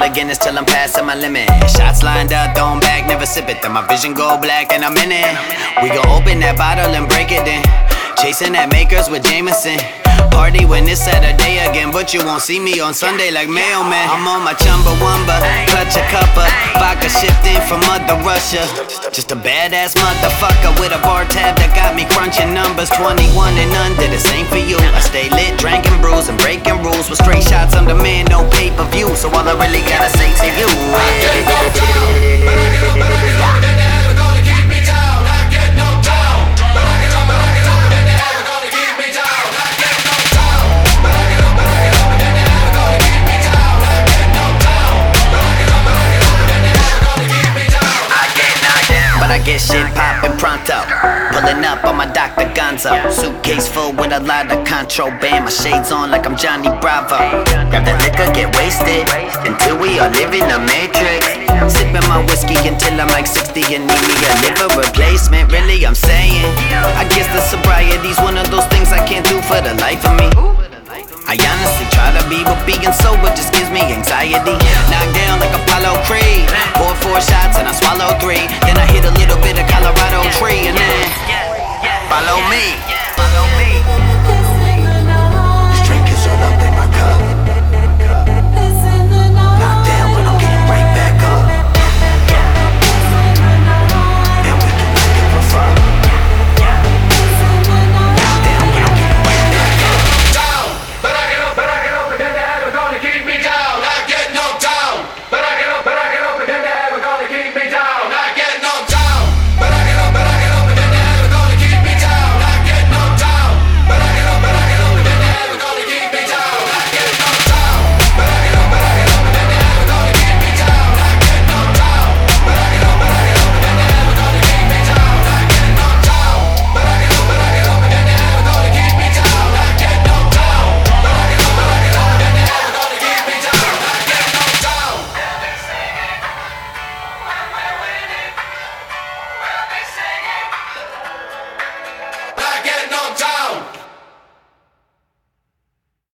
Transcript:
Guinness till I'm passing my limit. Shots lined up, thrown back, never sip it. Then my vision go black and I'm in it. We gon' open that bottle and break it in. Chasing that Makers with Jameson. Party when it's Saturday again, but you won't see me on Sunday like mailman. I'm on my Chumbawamba, clutch a cuppa, vodka shipped in from Mother Russia. Just a badass motherfucker with a bar tab that got me crunching numbers. 21 and under, the same for you. I stay lit, drinking brews and breaking rules with straight shots on demand, no pay-per-view. So all I really gotta say to you I get shit poppin' pronto. Pulling up on my Dr. Gonzo. Suitcase full with a lot of contraband. My shades on like I'm Johnny Bravo. Grab that liquor, get wasted until we all live in the matrix. Sipping my whiskey until I'm like 60 and need me a liver replacement. Really, I'm saying, I guess the sobriety's one of those things I can't do for the life of me. I honestly try to be, but being sober just gives me anxiety. Knocked down like Apollo Creed.